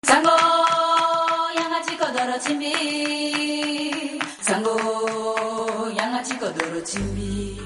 Sango 양아치 거더러 침비 Sango 양아치 거더러 침비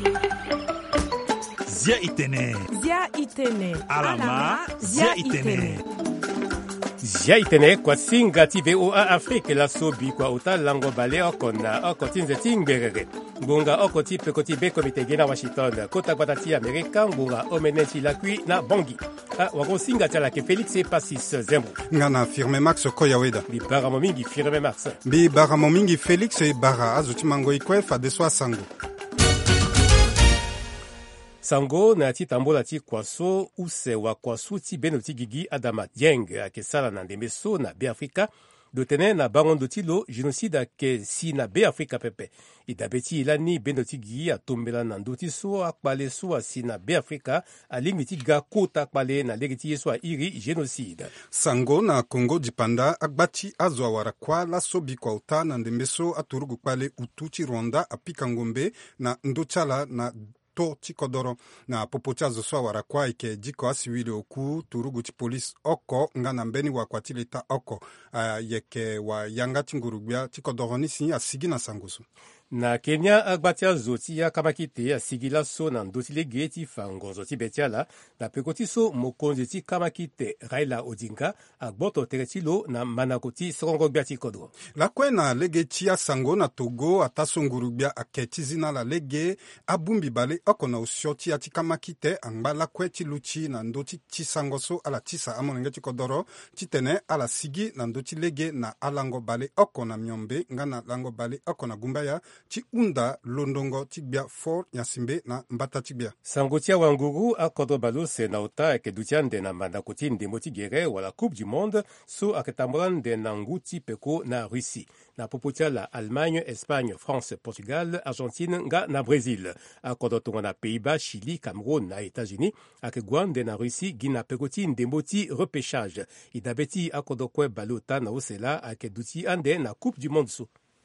Zia itene alama zia itene Zia itene kwa singa ti VOA Afrique la sobi kwa uta lango bale okona okotinze tingberere ngunga okoti pekoti be komite gena Washington kota kwatati Amerika ngunga omeneti lakui na bongi wako singa tala ke Felix e Passis Zembo ngana firme Max Koyaweda bi baramo mingi firme Max bi baramo mingi Felix e bara azuti mango ikwefa deswa sango Sango na ti tambola ti kwaso use wa kwaso ti beno ti gigi Adama Dieng ake sala na ndembe so na Be-Afrika do tene na bangondo ti lo genocide ake si na Be-Afrika pepe i dabe ti ilani beno ti gigi atombela na ndö ti so akpale so asi na Be-Afrika alingbi ti ga kota akpale na lege ti ye so airi genocide. Sango na Congo dipanda agba ti azo awara kwa laso bikua uta na ndembe so aturugu kpale utu ti Rwanda apika ngombe na ndö ti ala na to ti kodoro na popo ti azo so awara kwa ike diko asiwili oku turugu ti polisi oko nga na mbeni wakua ti leta oko yeke wa yanga ti ngurugbia ti kodoro ni si asigi na sango so. Na Kenya agba ti azo ti ya kamaki te asigi laso na ndö ti lege ti fangonzo ti be ti ala na peko ti so mokonzi ti kamaki te Raila Odinga agboto tere ti lo na manako ti sorongo gbia ti kodro. Lakue na lege ti asango na Togo ata so ngurugbia ake ti zina la lege abumbi bale oko na osio ti ya ti kamaki te angba lakue ti lu ti na ndö ti sango so ala ti sa amonenge ti kodoro ti tene ala sigi na ndö ti lege na alango bale oko na miombe nga na lango bale oko na gumbaya ti unda londongo ti gbia Fort Nyasimbe na mbata ti gbia. Sango ti awanguru akodro balo se na uta ayeke duti ande na mandako ti ndembo ti gere wala Coupe du Monde so ayeke tambula ande na ngu ti peko na Russie na popo ti ala Allemagne, Espagne, France, Portugal, Argentine nga na Brésil akodro tongo na Pays-Bas, Chili, Cameroun na États-Unis ayeke gua ande na Russie gi na peko ti ndembo ti repêchage i dabe ti akodro kue balo ta na ose la ayeke duti ande na Coupe du Monde so.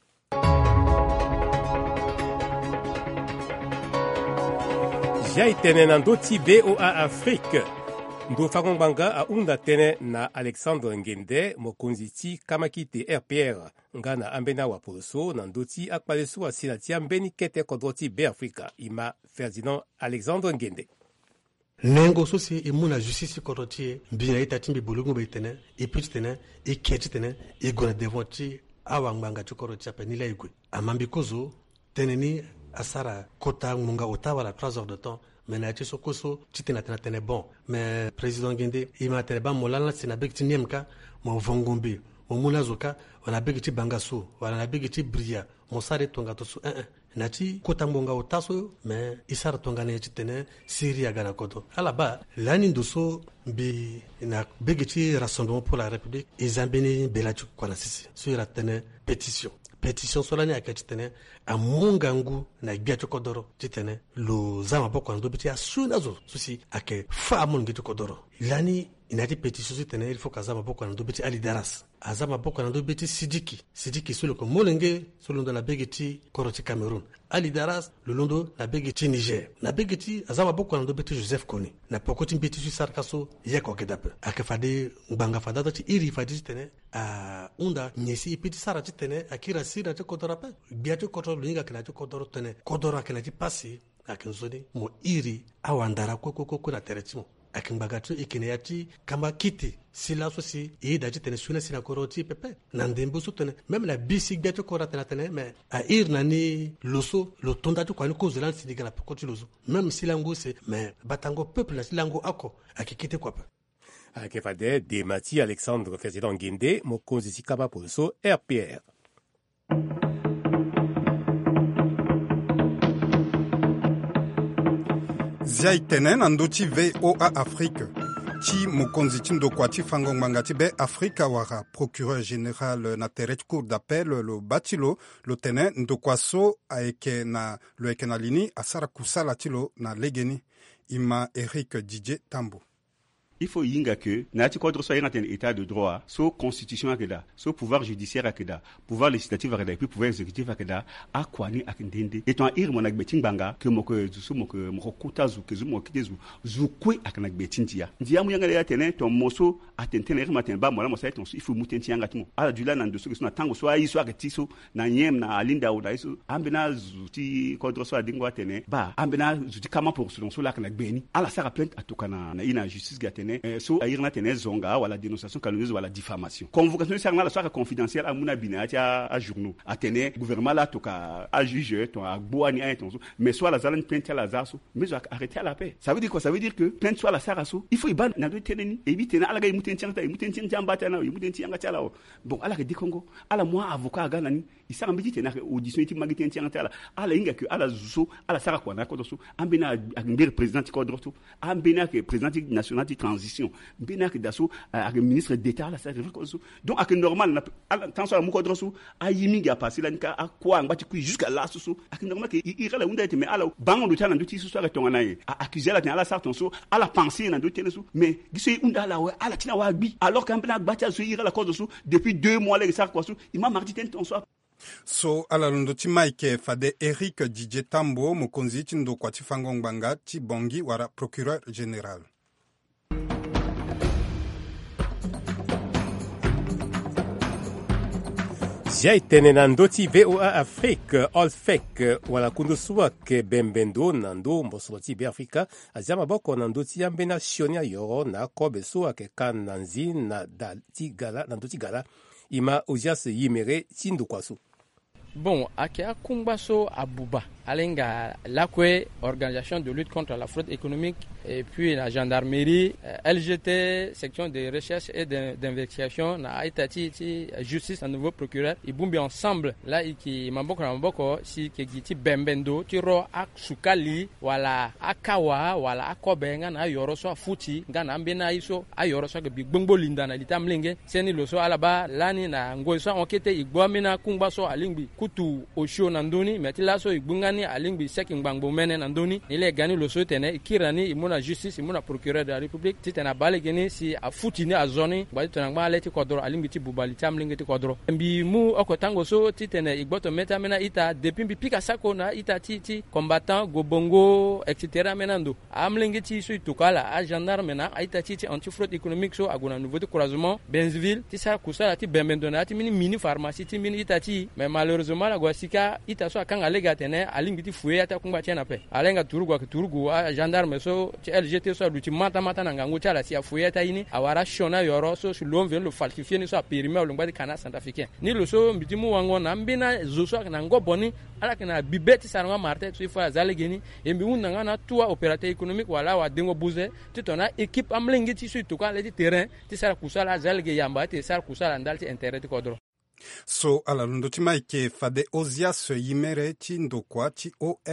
Zia itene na ndö ti VOA Afrique ndö fangongbanga ahunda tënë na Alexandre Ngende mokonzi ti kamaki te RPR nga na ambeni awapolo so na ndö ti akpale so asi na ti ambeni kete kodro ti Be-Afrika e ma Ferdinand Alexandre Ngende nengo so si e mu na justice kodro ti e mbina ita ti mbi bulugu be tene e pi ti tene e kie ti tene e gue na devant ti awangbanga ti kodro ti ape ni la e gue amambi kozo tene ni asara kota munga ota wala 3 heures de temps mais na ti so koso ti tene tene bon mais président Ngende e ma tene ba mo lala si na beki ti niemka mo vongombe mo mula zoka wana beki ti banga so wala na beki ti bria mo sare tonga to so na ti kota mbonga ota so mais isara tonga ne ti tene Syria gana koto ala ba lani ndo so mbi na beki ti Rassemblement pour la République ezambeni bela ti kwana sisi so ira tene pétition solani ayeke ti tene amunga ngu na gbia ti kodoro ti tene lo zama boko na ndö be ti asuni azo so si ayeke fa amonge ti kodoro lani ina ti pétition ti tene il faut k'azama boko na ndö be ti Ali Daras azama boko na ndö be ti Sidiki so lo yeke molenge so londo na bege ti koro ti Cameroun Ali Daras lo londo na bege ti Niger na bege ti azama boko na ndö be ti Joseph Kony na poko ti mbi ti so saraka so yeke oke dape ayeke fade ngbanga fade azo ti iri fade ti tene ahunda nyesi e pi ti sara ti tene ayeke iri asiri na ti kodoro ape gbia ti kodoro lo hinga ayeke na ti kodoro tene kodoro ayeke na ti pasi ayeke nzoni mo iri awandara kue na tere ti mo ayeke ngbaga ti e yeke na ya ti kamba kiti sila so si e da ti tene sune si na koro ti pepe na ndembo so tene même na bi si gbia ti koro atene atene mais airi na ni lo so lo tonda ti kua ni kozo lani si ni ga na peko ti lo so même si lango se mais batango peuple na si lango oko ayeke kite kua pe ayeke fade dema ti Alexandre Ferdinand Ngende mokonzi ti kaba polo so RPR. Zia itene na ndö ti VOA Afrique ti mokonzi ti ndokua ti fangongbanga ti Be-Afrika wara procureur général na tere ti cour d'appel lo ba ti lo tene ndokua so ayeke na lo yeke na lini asara kusala ti lo na lege ni e ma Eric Didier Tambo. il faut yinga que nati kodro so yinga ten état de droit so constitution akeda so pouvoir judiciaire akeda pouvoir législatif akeda et puis pouvoir exécutif akeda akwani akindende eton ir monak beting banga que moko kuta zu ke zu mo kitezu zu kwe akana betintia ndia mu yanga ya tenen ton moso atenten ir matin ba mola mosa ton il faut mutenti yanga tumo ala dula nan de so que na tango so ayi so akati so na nyem na alinda o da so ambena zuti kodro so adingwa tenen ba ambena zuti kama pour so la kana beni ala sara plainte atukana na ina justice gatene so ayirna tene zonga wala dénonciation calomnieuse wala diffamation convocation serna la soirée confidentielle amuna binati a journaux atene gouvernement la toka a juge ton a boani a ton mais soit la zalane plainte la zaso mais arrêter à la paix ça veut dire quoi ça veut dire que plainte soit la saraso il faut iban na do teneni éviter na ala ga mutenti anga na mutenti anga tala bon ala di Congo ala moi avocat ga nani isa mbiti tena audition iti magitenti anga tala ala inga que ala zuso ala sara kwa na ko so ambena ngir président ko droto ambena que président national de transition mbena que daso ak ministre d'état la sara ko so donc ak normal ala tension mu ko droso ayimi ga passer la nika akwa ngati ku jusqu'à là so ak normal que ira unda ite mais ala bango do tana nduti so so to ngana ye accuser la ala sarton so ala penser na do tene so mais gisoy unda la wa ala tina wa bi alors qu'ambena gbati so ira la cause so depuis 2 mois les sar ko so il m'a mardi ten ton so ala londo ti Mike fade Eric Didier Tambo mokonzi ti ndo kwa ti fangongbanga ti bongi wara procureur général. Jai tene na ndoti VOA Afrique Olfek wala kundu suwa ke bembendo na ndo mbosoloti be Afrika azama boko na ndoti yambe na shionia yoro na kobe suwa ke kan nanzi na dati gala na ndoti gala ima ujias yimere tindu kwasu. Bon, akia kumbaso abuba alenga lakwe organisation de lutte contre la fraude économique et puis la gendarmerie LGT section de recherche et d'investigation na Haïti justice un nouveau procureur ibumbi ensemble là iki mamboko si kegiti bembendo tiro aksukali wala akawa wala akobenga na yoroso afuti ngana ambena iso ayoroso ke bigbongbo linda na litamlenge seni loso alaba lani na ngoiso enquête igboamina kumbaso alingbi kutu osho nandoni metilaso igbungani alingbi seking bangbo mene nandoni ile gani loso tene ikirani imuna justice imuna procureur de la république titena balegeni si afuti ni azoni bali tonangba leti kodro alingbi ti bubali tamlingi ti kodro mbi mu okotango so titene igboto meta mena ita depuis bi pika sako na ita ti combattant gobongo etc menando amlingi ti so itukala a gendarme na ita ti anti fraude économique so aguna nouveau de croisement Benzville ti sa kusala ti bembendona ti mini pharmacie ti mini ita ti mais malheureusement la gwasika ita so akanga lega tene alingbi ti fuye ata kumba tiena pe alenga turugu a gendarme so ti LGT so luti mata na ngango chala si afuye ata ini awara shona yoro so si l'on vient le falsifier ni so a périmé lo ngba di kana centrafricain ni lo so mbiti mu wango na mbina zoso na ngoboni ala kana bibeti saranga marte so ifo azalegeni embi unanga na tua opérateur économique wala wa dengo buze titona équipe amlengi ti so ituka le terrain ti sara kusala azalege yamba ti sara kusala ndalti intérêt ti kodro. So ala lundo ti Mike fade Ozias yimere ti ndokwa ti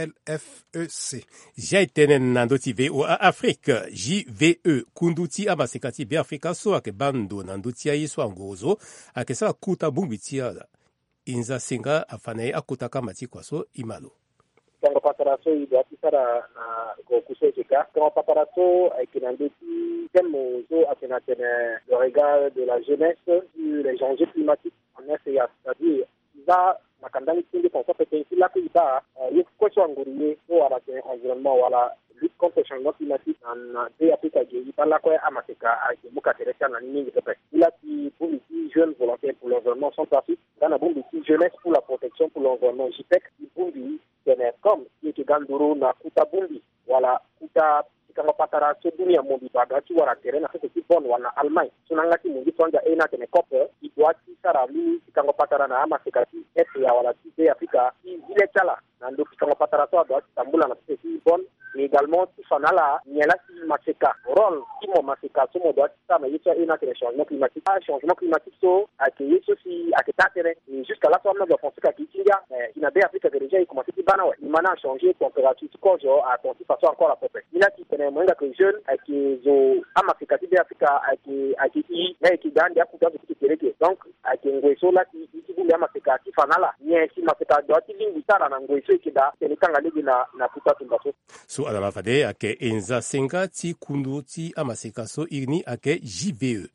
OLFEC. Jai tene na ndoti VOA Afrique JVE kundu ti amaseka ti be Afrika so ake bando na ndoti ya iso angozo ake sala kuta bumbi ti ala inza singa afanaye akuta kama ti kwaso imalo. Kango pataraso idati sara na go kusejika kango pataraso kinandoti temo zo akenatene le regard de la jeunesse sur les enjeux climatiques en FEA, c'est-à-dire za makandani tindi konso pete la kuiba yekosho nguriye so ala environnement wala lutte contre le changement climatique en de Afrika je ibala kwa amaseka muka teresa na nini pepe ila ti bumiti jeunes volontaires pour l'environnement Centrafrique dans bumiti jeunesse pour la protection pour l'environnement JPEC bumbi comme yeke ganduru na kuta bumbi wala kuta kama patara so dunia mobi baga ti wara terena fete ti bon wana Allemagne sunanga ti mungi tonja ena tene kope idwati sarali kama patara na ama sekati FA wala ti de Afrika ile chala na ndo kama patara so adwati tambula na fete ti bon et également ti fanala nyela ti maseka rôle ti mo maseka so mo dwati sama yecha ena tene changement climatique so ake yeso si ake tatere jusqu'à la somme de penser ka ti Libya, il a bien Afrique déjà, il commence à bana, il m'a changé température, quand je a continué façon encore la propre. Il a qui connaît moins que jeune, qui ont Afrique, Africa, qui mais qui gagne des coups de télé. Donc, qui ont là, qui voulait Afrique, qui fanala, ni si Afrique, d'autres lignes, ça, dans l'angoisse, qui da, c'est le temps à l'église, na puta tumbaso. So, à la mafade, ake enza senga, ti kundu, ti amasekaso, irni, ake JVE.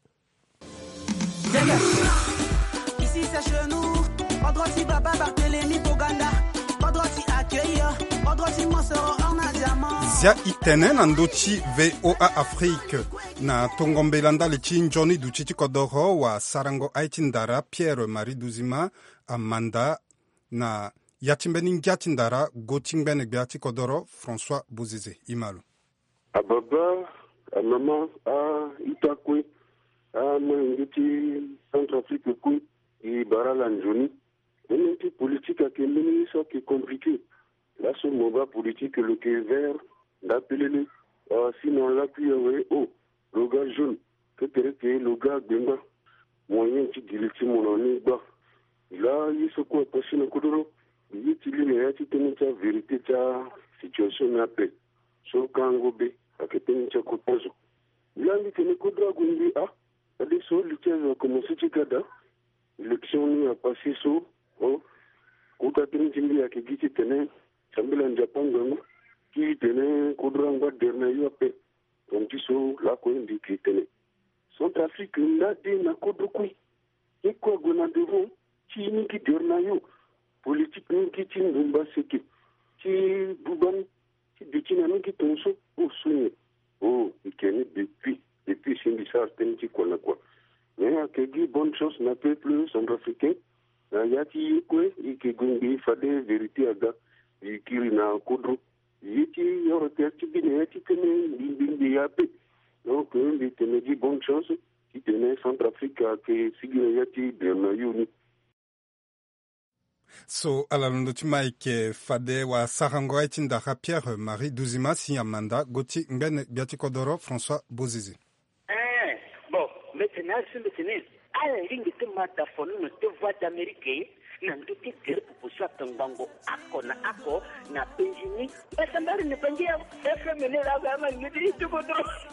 Ici c'est chez nous, on doit s'y baba Barthélémy Boganda, on doit s'y accueillir, on doit s'y monsoro en a diamant. Zia itene na ndochi VOA Afrique na tongombelanda lichi njoni duchichi kodoro wa sarango aichindara Pierre-Marie Duzima Amanda na yachimbeni ngiachindara gochimbene gbiachi kodoro François Bozize Imalu. Ababa, mama, itakwe, mwengiti Centrafrique kui, barala njoni. Une politique à Kemeni, ça qui est compliqué. Là, ce moment politique, le qui est vert, d'appeler sinon là, puis le gars jaune, que le gars benga, moyen qui dit le petit mon année bas. Là, il se quoi, parce que le coudreau, il utilise les attitudes de la vérité, de la situation de la paix. Sur Kangobé, à Képen, il coutazo. Là, il tenait coudreau, il dit, il y a des choses, il a commencé à gada. L'élection a passé sur, Koutaten Jimbi a Kigiti Tene, Sambilan Japan, qui tenait Koudranga dernier appel. Donc, tu sais, la coin dit qui tenait. Centrafrique, n'a dit, n'a Koudroukui. Et quoi, Gona devant, qui n'y qui dernier, politique n'y qui tient Dumba Seke, qui Bouban, qui détient à nous qui tonso, souvenir. Il tenait depuis Sindissar, Tenti Konakwa. Mais à Kegi, bonne chose, n'a pas plus centrafricain. Yati kwe ikigungi fade vérité aga ikiri na kodro yiti yorete tibine yati tene bindi yape donc ndi tene di bonne chance qui tenait Centrafrique que sigile yati de na yuni. So alalondo timaike fade wa sarango aichindara Pierre-Marie Duzima si Amanda goti ngene biati kodoro François Bozizi. Bon, maintenant sur le tennis. Ala ringi te mata fonu no te voix d'Amérique na nduti tere pupushwa tangango ako na penjini basa mbari ne penjia FM ne la gama ngidi tukodo.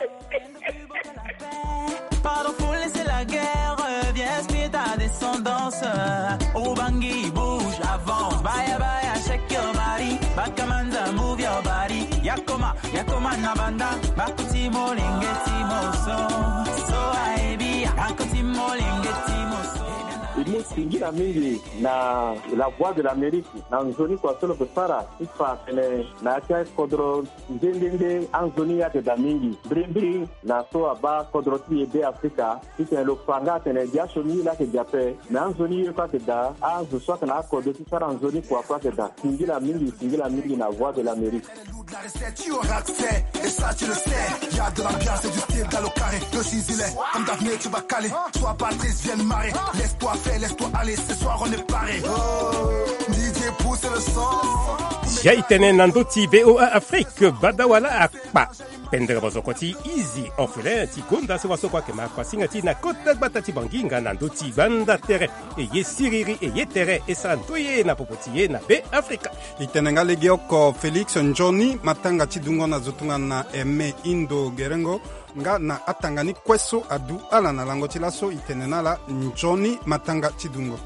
Pardon pour laisser la guerre, viens expier ta descendance. Ubangi bouge, avance, baya baya, shake your body. Bakamanda, move your body. Yakoma nabanda, bakuti molingeti moso. So aibi, bakuti molingeti moso. Iliyosingira mingi na la voix de l'Amérique na nzoni kwa solo pepara ifa tene na cha kodro ndende anzoni ya da mingi brimbri na so aba kodro ti de Afrika tene lo fanga tene dia soni la ke jape na anzoni kwa ke da azu so kana kodro ti sara anzoni kwa ke da singira mingi na voix de l'Amérique. La recette, tu auras accès, et ça tu le sais. Y'a de l'ambiance et du style dans le carré. Le ciselet, comme d'avenir tu vas caler. Sois pas triste, viens marrer. Laisse-toi faire, laisse-toi aller. Ce soir on est paré. DJ pousse le son. Jaitene nandoti VOA Afrique, badawala akpa. Pendere bozokoti easy orphelin ti gonda se waso kwa kema kwa singati na kota batati banginga nandoti banda tere e ye siriri e ye tere e santoye na popotiye na be Afrika. Itenenga legioko Felix Njoni matanga tidungo na zotunga na eme Indo Gerengo nga na atangani kweso adu ala na lango tilaso itenena la Njoni matanga tidungo.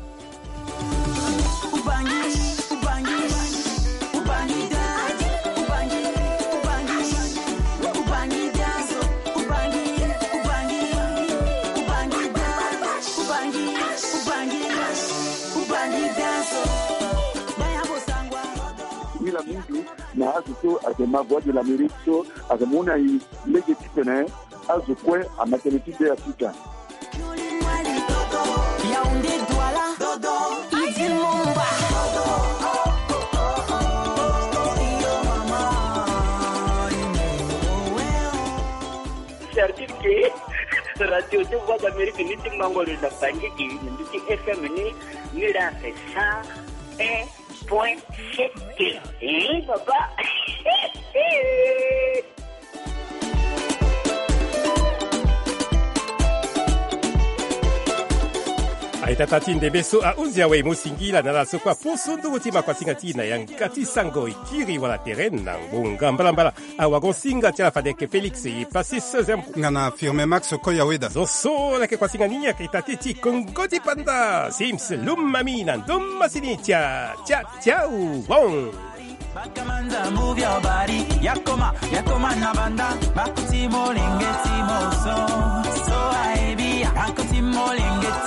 La mingi na azuto akema voix de l'Amérique so akamuna i lege titene azukwe amakeleti de Afrika. C'est-à-dire que radio de voix d'Amérique ni tingango le na bangi ki ni FM ni la fait ça point papa. Aitatati ndebeso a uzia we musingila na la sokwa posundu utima kwa singatina yankati sango ikiri wala terrain na ngunga mbalambala awagon singa tia fadeke Felix y passi sezem ngana firme Max Koyaweda zoso la ke kwa singaninya ke tatiti kongoti panda sims lumamina domasini tia bon Bakamanza move your body yakoma na banda bakuti molenge timoso so I be yakuti molenge